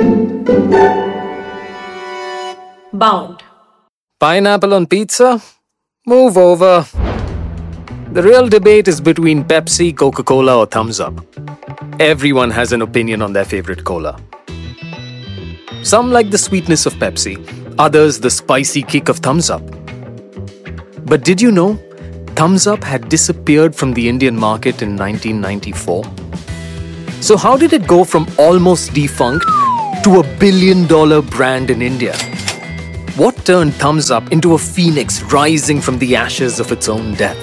Bound. Pineapple on pizza? Move over. The real debate is between Pepsi, Coca-Cola or Thums Up. Everyone has an opinion on their favorite cola. Some like the sweetness of Pepsi, others the spicy kick of Thums Up. But did you know Thums Up had disappeared from the Indian market in 1994? So how did it go from almost defunct to a billion-dollar brand in India? What turned Thums Up into a phoenix rising from the ashes of its own death?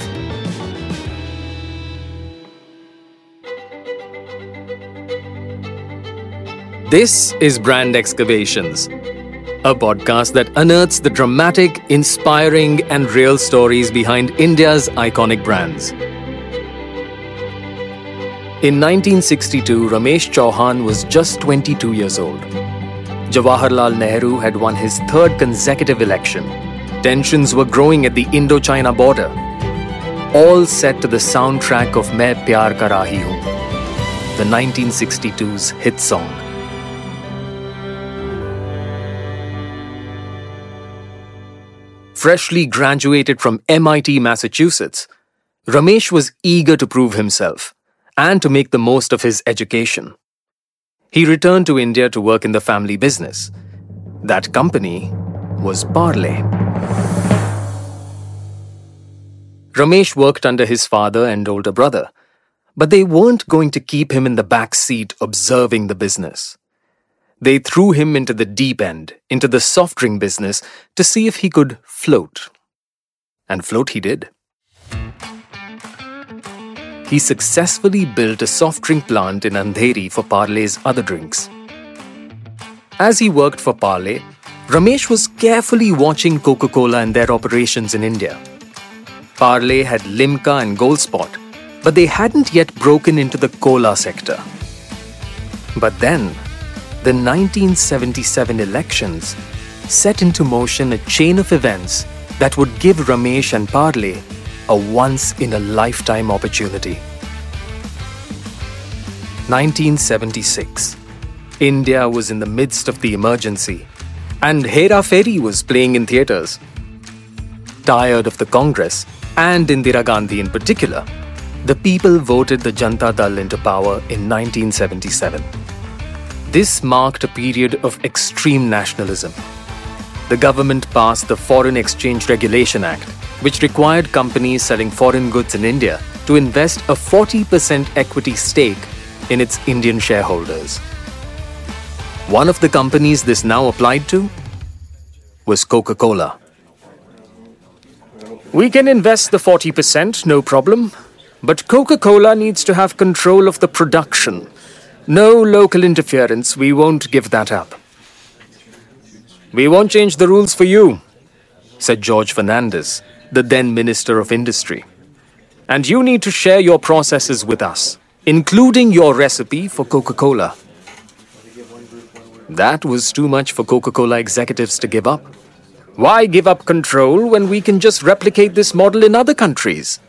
This is Brand Excavations, a podcast that unearths the dramatic, inspiring, and real stories behind India's iconic brands. In 1962, Ramesh Chauhan was just 22 years old. Jawaharlal Nehru had won his third consecutive election. Tensions were growing at the Indo-China border, all set to the soundtrack of Main Pyar Kar Rahi Hoon, the 1962's hit song. Freshly graduated from MIT, Massachusetts, Ramesh was eager to prove himself and to make the most of his education. He returned to India to work in the family business. That company was Parle. Ramesh worked under his father and older brother, but they weren't going to keep him in the back seat observing the business. They threw him into the deep end, into the soft drink business, to see if he could float. And float he did. He successfully built a soft drink plant in Andheri for Parle's other drinks. As he worked for Parle, Ramesh was carefully watching Coca-Cola and their operations in India. Parle had Limca and Gold Spot, but they hadn't yet broken into the cola sector. But then, the 1977 elections set into motion a chain of events that would give Ramesh and Parle a once-in-a-lifetime opportunity. 1976. India was in the midst of the emergency, and Hera Fairy was playing in theatres. Tired of the Congress, and Indira Gandhi in particular, the people voted the Janata Dal into power in 1977. This marked a period of extreme nationalism. The government passed the Foreign Exchange Regulation Act, which required companies selling foreign goods in India to invest a 40% equity stake in its Indian shareholders. One of the companies this now applied to was Coca-Cola. We can invest the 40%, no problem, but Coca-Cola needs to have control of the production. No local interference, we won't give that up. We won't change the rules for you, said George Fernandez, the then Minister of Industry. And you need to share your processes with us, including your recipe for Coca-Cola. That was too much for Coca-Cola executives to give up. Why give up control when we can just replicate this model in other countries?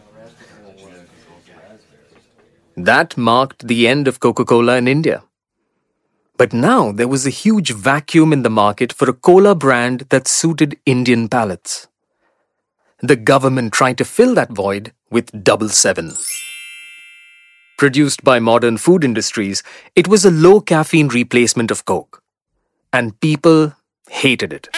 That marked the end of Coca-Cola in India. But now there was a huge vacuum in the market for a cola brand that suited Indian palates. The government tried to fill that void with Double 7. Produced by Modern Food Industries, it was a low-caffeine replacement of Coke. And people hated it.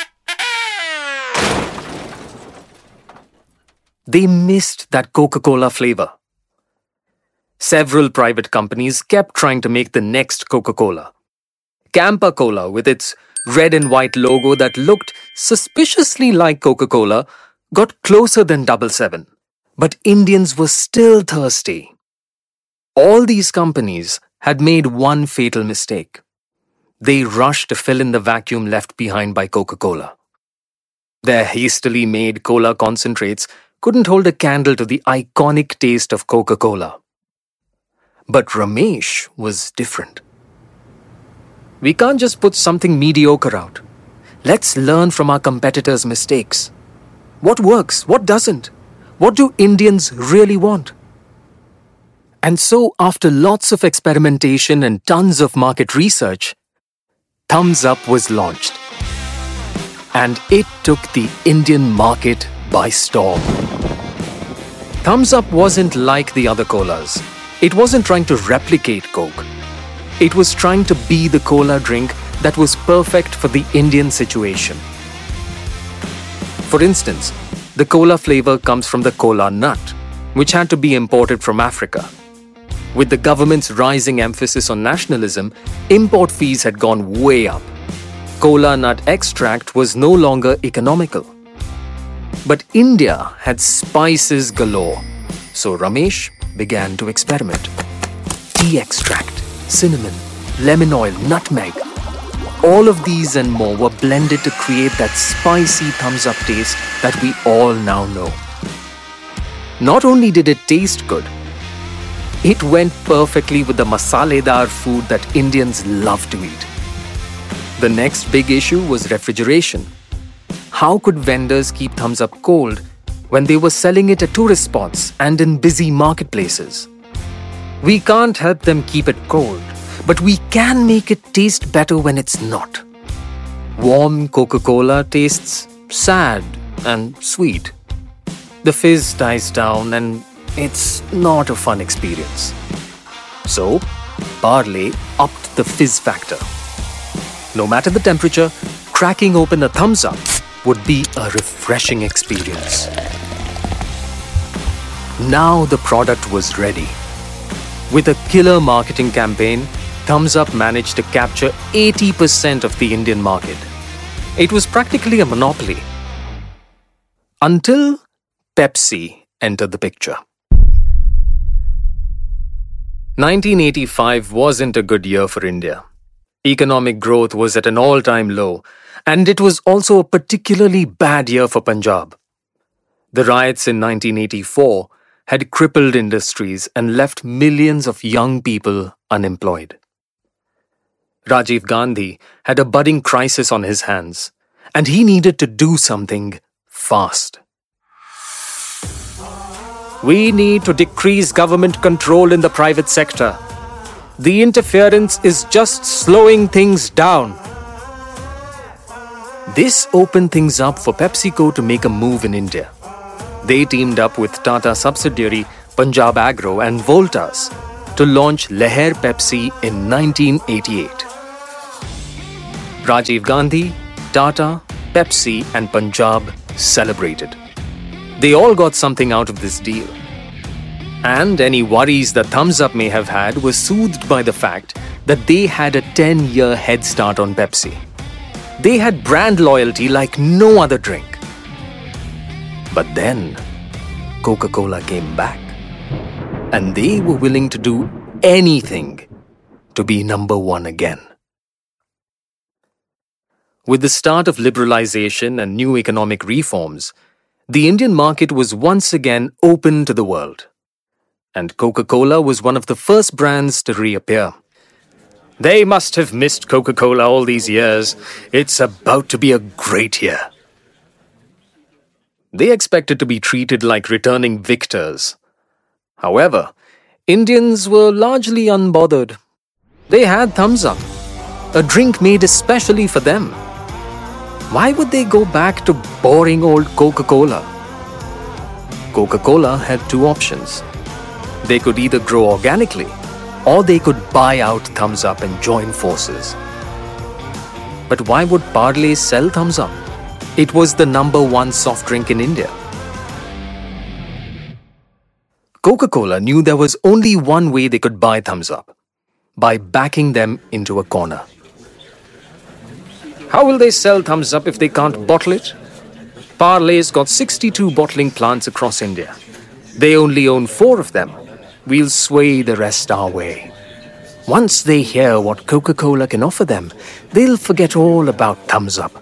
They missed that Coca-Cola flavor. Several private companies kept trying to make the next Coca-Cola. Campa Cola, with its red and white logo that looked suspiciously like Coca-Cola, got closer than Double 7. But Indians were still thirsty. All these companies had made one fatal mistake. They rushed to fill in the vacuum left behind by Coca-Cola. Their hastily made cola concentrates couldn't hold a candle to the iconic taste of Coca-Cola. But Ramesh was different. We can't just put something mediocre out. Let's learn from our competitors' mistakes. What works? What doesn't? What do Indians really want? And so, after lots of experimentation and tons of market research, Thums Up was launched. And it took the Indian market by storm. Thums Up wasn't like the other colas. It wasn't trying to replicate Coke. It was trying to be the cola drink that was perfect for the Indian situation. For instance, the cola flavor comes from the cola nut, which had to be imported from Africa. With the government's rising emphasis on nationalism, import fees had gone way up. Cola nut extract was no longer economical. But India had spices galore, so Ramesh began to experiment. Tea extract, cinnamon, lemon oil, nutmeg. All of these and more were blended to create that spicy Thums Up taste that we all now know. Not only did it taste good, it went perfectly with the masaledar food that Indians love to eat. The next big issue was refrigeration. How could vendors keep Thums Up cold when they were selling it at tourist spots and in busy marketplaces? We can't help them keep it cold, but we can make it taste better when it's not. Warm Coca-Cola tastes sad and sweet. The fizz dies down and it's not a fun experience. So, Parle upped the fizz factor. No matter the temperature, cracking open a Thums Up would be a refreshing experience. Now the product was ready. With a killer marketing campaign, Thums Up managed to capture 80% of the Indian market. It was practically a monopoly. Until Pepsi entered the picture. 1985 wasn't a good year for India. Economic growth was at an all-time low, and it was also a particularly bad year for Punjab. The riots in 1984 had crippled industries and left millions of young people unemployed. Rajiv Gandhi had a budding crisis on his hands, and he needed to do something fast. We need to decrease government control in the private sector. The interference is just slowing things down. This opened things up for PepsiCo to make a move in India. They teamed up with Tata subsidiary Punjab Agro and Voltas to launch Leher Pepsi in 1988. Rajiv Gandhi, Tata, Pepsi and Punjab celebrated. They all got something out of this deal. And any worries that Thums Up may have had were soothed by the fact that they had a 10-year head start on Pepsi. They had brand loyalty like no other drink. But then, Coca-Cola came back. And they were willing to do anything to be number one again. With the start of liberalization and new economic reforms, the Indian market was once again open to the world. And Coca-Cola was one of the first brands to reappear. They must have missed Coca-Cola all these years. It's about to be a great year. They expected to be treated like returning victors. However, Indians were largely unbothered. They had Thums Up, a drink made especially for them. Why would they go back to boring old Coca-Cola? Coca-Cola had two options. They could either grow organically, or they could buy out Thums Up and join forces. But why would Parle sell Thums Up? It was the number one soft drink in India. Coca-Cola knew there was only one way they could buy Thums Up: by backing them into a corner. How will they sell Thums Up if they can't bottle it? Parle's got 62 bottling plants across India. They only own 4 of them. We'll sway the rest our way. Once they hear what Coca-Cola can offer them, they'll forget all about Thums Up.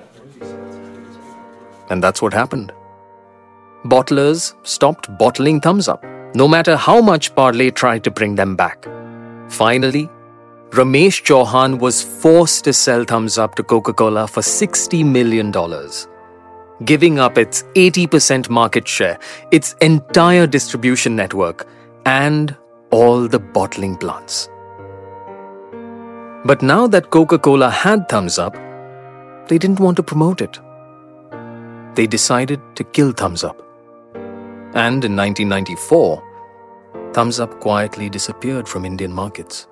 And that's what happened. Bottlers stopped bottling Thums Up, no matter how much Parle tried to bring them back. Finally, Ramesh Chauhan was forced to sell Thums Up to Coca-Cola for $60 million, giving up its 80% market share, its entire distribution network, and all the bottling plants. But now that Coca-Cola had Thums Up, they didn't want to promote it. They decided to kill Thums Up. And in 1994, Thums Up quietly disappeared from Indian markets.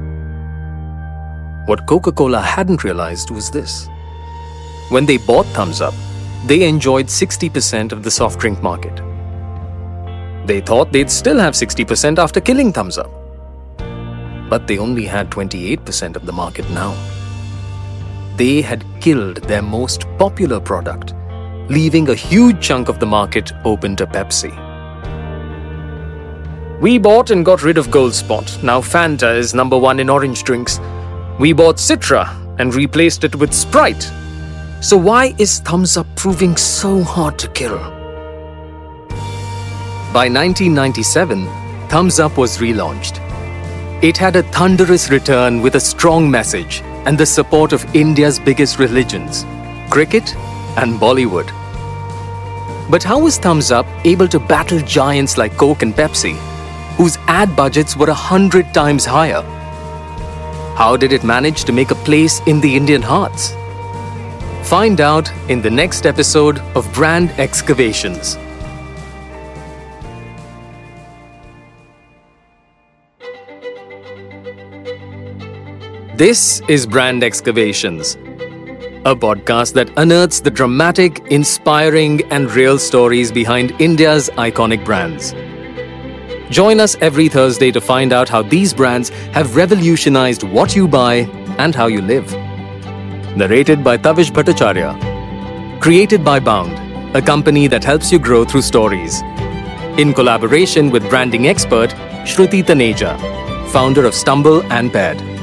What Coca-Cola hadn't realized was this. When they bought Thums Up, they enjoyed 60% of the soft drink market. They thought they'd still have 60% after killing Thums Up. But they only had 28% of the market now. They had killed their most popular product, leaving a huge chunk of the market open to Pepsi. We bought and got rid of Gold Spot. Now Fanta is number one in orange drinks. We bought Citra and replaced it with Sprite. So why is Thums Up proving so hard to kill? By 1997, Thums Up was relaunched. It had a thunderous return with a strong message and the support of India's biggest religions, cricket and Bollywood. But how was Thums Up able to battle giants like Coke and Pepsi, whose ad budgets were 100 times higher? How did it manage to make a place in the Indian hearts? Find out in the next episode of Brand Excavations. This is Brand Excavations, a podcast that unearths the dramatic, inspiring, and real stories behind India's iconic brands. Join us every Thursday to find out how these brands have revolutionized what you buy and how you live. Narrated by Tavish Bhattacharya. Created by Bound, a company that helps you grow through stories. In collaboration with branding expert Shruti Taneja, founder of Stumble and Paired.